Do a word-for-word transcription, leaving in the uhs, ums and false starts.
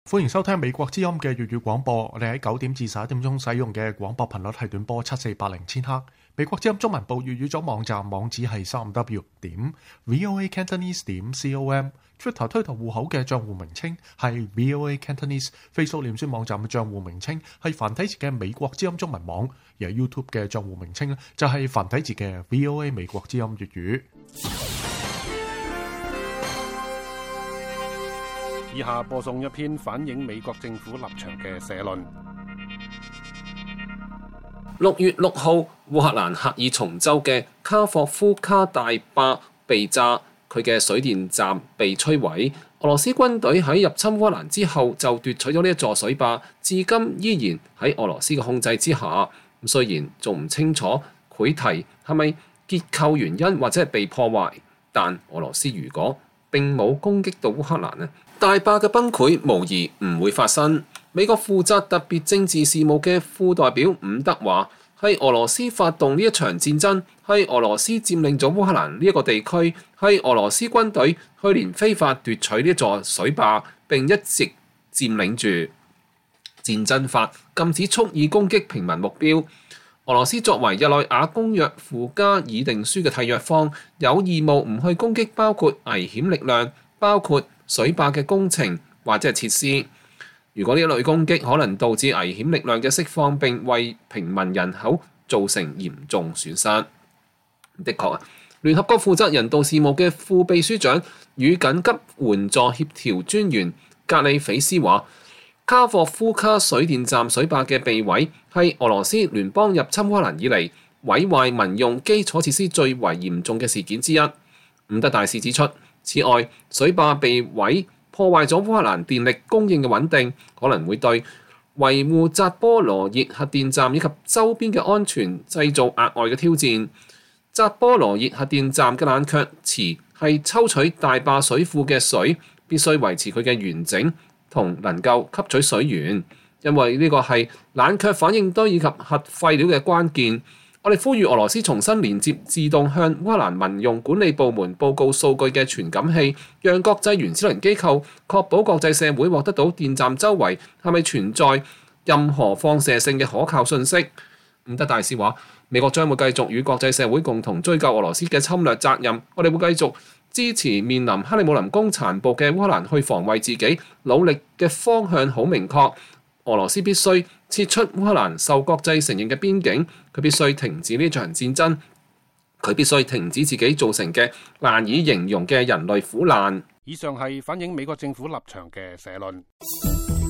歡迎收聽美國之音嘅粵語廣播。我哋喺九點至十一點鐘使用嘅廣播頻率係短波七四八零千赫。美國之音中文部粵語組網站網址係三 w 點 voa cantonese 點 com。Twitter 推特戶口嘅賬戶名稱係 voa cantonese。Facebook 臉書網站嘅賬戶名稱係繁體字嘅美國之音中文網。而 YouTube 嘅賬戶名稱咧就係繁體字嘅 voa 美國之音粵語。 以下播送一篇反映美國政府立場嘅社論。 六月六號，烏克蘭赫爾松州嘅卡霍夫卡大壩被炸，佢嘅水電站被摧毀。俄羅斯軍隊喺入侵烏克蘭之後就奪取咗呢一座水壩，至今依然喺俄羅斯嘅控制之下。咁雖然仲唔清楚潰堤係咪結構原因或者係被破壞，但俄羅斯如果並冇攻擊到烏克蘭呢，大壩嘅崩潰無疑唔會發生。美國負責特別政治事務嘅副代表伍德話：係俄羅斯發動呢一場戰爭，係俄羅斯佔領咗烏克蘭呢一個地區，係俄羅斯軍隊去年非法奪取呢座水壩，並一直佔領住。戰爭法禁止蓄意攻擊平民目標。俄羅斯作為日內瓦公約附加議定書嘅締約方，有義務唔去攻擊包括危險力量，包括水壩嘅工程或者係設施。如果呢一類攻擊可能導致危險力量嘅釋放，並為平民人口造成嚴重損失。的確啊，聯合國負責人道事務嘅副秘書長與緊急援助協調專員格里菲斯話：卡霍夫卡水電站水壩嘅被毀係俄羅斯聯邦入侵烏克蘭以嚟毀壞民用基礎設施最為嚴重嘅事件之一。伍德大使指出，此外，水壩被毀破壞咗烏克蘭電力供應嘅穩定，可能會對維護扎波羅熱核電站以及周邊嘅安全製造額外嘅挑戰。扎波羅熱核電站嘅冷卻池係抽取大壩水庫嘅水，必須維持佢嘅完整同能夠吸取水源，因為呢個係冷卻反應堆以及核廢料嘅關鍵。我哋呼籲俄羅斯重新連接自動向烏克蘭民用管理部門報告數據嘅傳感器，讓國際原子能機構確保國際社會獲得到電站周圍係咪存在任何放射性嘅可靠信息。伍德大使話：美國將會繼續與國際社會共同追究俄羅斯嘅侵略責任，我哋會繼續支持面臨克里姆林宮殘暴嘅烏克蘭去防衛自己，努力嘅方向好明確。俄羅斯必須撤出烏克蘭受國際承認嘅邊境，佢必須停止呢場戰爭，佢必須停止自己造成嘅難以形容嘅人類苦難。 以上係反映美國政府立場嘅社論。